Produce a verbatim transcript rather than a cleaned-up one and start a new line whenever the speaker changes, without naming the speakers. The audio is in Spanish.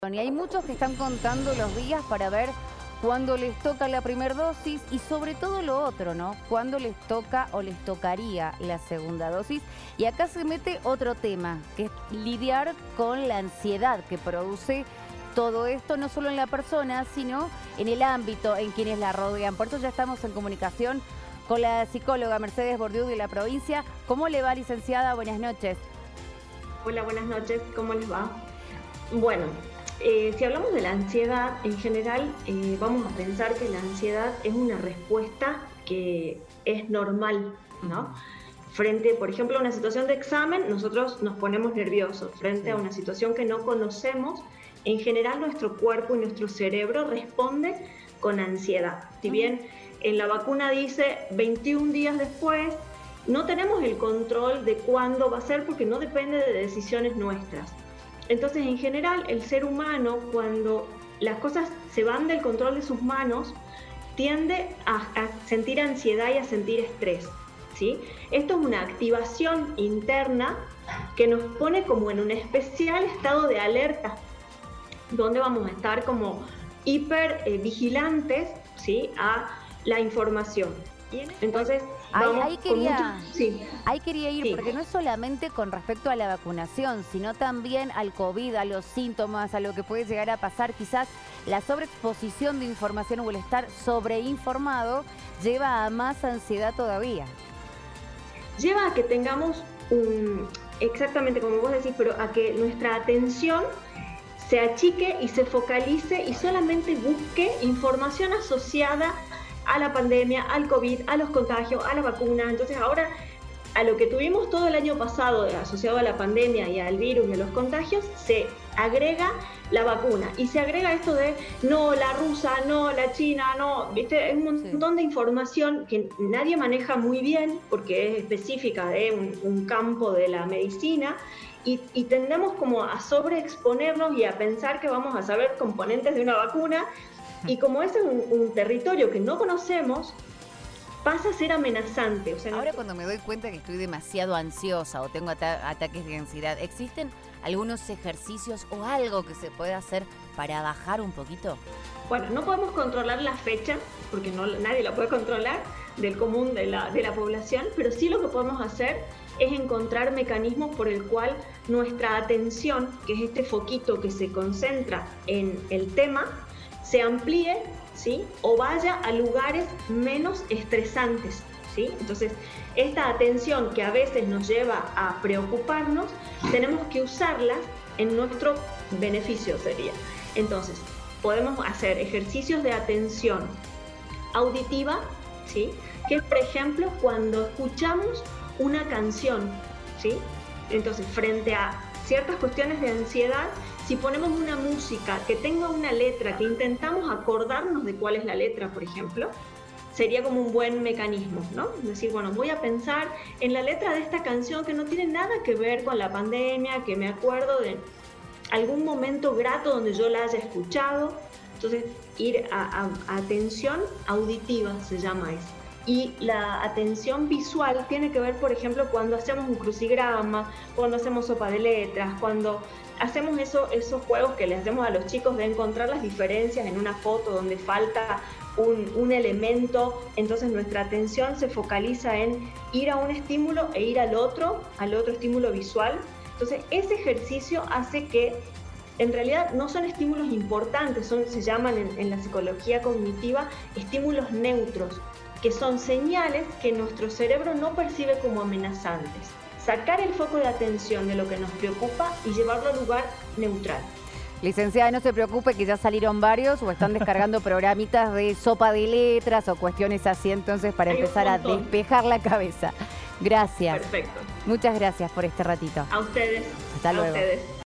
Y hay muchos que están contando los días para ver cuándo les toca la primera dosis y sobre todo lo otro, ¿no? Cuándo les toca o les tocaría la segunda dosis. Y acá se mete otro tema, que es lidiar con la ansiedad que produce todo esto, no solo en la persona, sino en el ámbito en quienes la rodean. Por eso ya estamos en comunicación con la psicóloga Mercedes Bordiú de la provincia. ¿Cómo le va, licenciada? Buenas noches.
Hola, buenas noches. ¿Cómo les va? Bueno, Eh, si hablamos de la ansiedad, en general eh, vamos a pensar que la ansiedad es una respuesta que es normal, ¿no? Frente, por ejemplo, a una situación de examen, nosotros nos ponemos nerviosos. Frente a una situación que no conocemos, en general nuestro cuerpo y nuestro cerebro responde con ansiedad. Si bien en la vacuna dice veintiún días después, no tenemos el control de cuándo va a ser porque no depende de decisiones nuestras. Entonces, en general, el ser humano, cuando las cosas se van del control de sus manos, tiende a, a sentir ansiedad y a sentir estrés, ¿sí? Esto es una activación interna que nos pone como en un especial estado de alerta, donde vamos a estar como hiper eh, vigilantes, ¿sí?, a la información. Entonces, vamos
ahí, ahí, quería,
con mucho, sí.
ahí quería ir,
sí.
porque no es solamente con respecto a la vacunación, sino también al COVID, a los síntomas, a lo que puede llegar a pasar. Quizás la sobreexposición de información o el estar sobreinformado lleva a más ansiedad todavía.
Lleva a que tengamos un, exactamente como vos decís, pero a que nuestra atención se achique y se focalice y solamente busque información asociada a la pandemia, al COVID, a los contagios, a la vacuna. Entonces ahora a lo que tuvimos todo el año pasado asociado a la pandemia y al virus y a los contagios, se agrega la vacuna y se agrega esto de no, la rusa, no, la china, no, ¿viste? Es un montón sí. de información que nadie maneja muy bien porque es específica de un, un campo de la medicina y, y tendemos como a sobreexponernos y a pensar que vamos a saber componentes de una vacuna. Y como ese es un, un territorio que no conocemos, pasa a ser amenazante. O sea,
ahora cuando me doy cuenta que estoy demasiado ansiosa o tengo ata- ataques de ansiedad, ¿existen algunos ejercicios o algo que se pueda hacer para bajar un poquito?
Bueno, no podemos controlar la fecha, porque no, nadie la puede controlar, del común de la, de la población, pero sí lo que podemos hacer es encontrar mecanismos por el cual nuestra atención, que es este foquito que se concentra en el tema, se amplíe, ¿sí?, o vaya a lugares menos estresantes, ¿sí? Entonces, esta atención que a veces nos lleva a preocuparnos, tenemos que usarla en nuestro beneficio, sería. Entonces, podemos hacer ejercicios de atención auditiva, ¿sí?, que es, por ejemplo, cuando escuchamos una canción, ¿sí? Entonces, frente a ciertas cuestiones de ansiedad, si ponemos una música que tenga una letra, que intentamos acordarnos de cuál es la letra, por ejemplo, sería como un buen mecanismo, ¿no? Es decir, bueno, voy a pensar en la letra de esta canción que no tiene nada que ver con la pandemia, que me acuerdo de algún momento grato donde yo la haya escuchado. Entonces, ir a, a, a atención auditiva se llama eso. Y la atención visual tiene que ver, por ejemplo, cuando hacemos un crucigrama, cuando hacemos sopa de letras, cuando hacemos eso, esos juegos que les hacemos a los chicos de encontrar las diferencias en una foto donde falta un, un elemento. Entonces nuestra atención se focaliza en ir a un estímulo e ir al otro, al otro estímulo visual. Entonces ese ejercicio hace que en realidad no son estímulos importantes, son, se llaman en, en la psicología cognitiva estímulos neutros, que son señales que nuestro cerebro no percibe como amenazantes. Sacar el foco de atención de lo que nos preocupa y llevarlo a un lugar neutral.
Licenciada, no se preocupe que ya salieron varios o están descargando programitas de sopa de letras o cuestiones así, entonces para
Hay
empezar a despejar la cabeza. Gracias.
Perfecto.
Muchas gracias por este ratito.
A ustedes.
Hasta
a
luego.
Ustedes.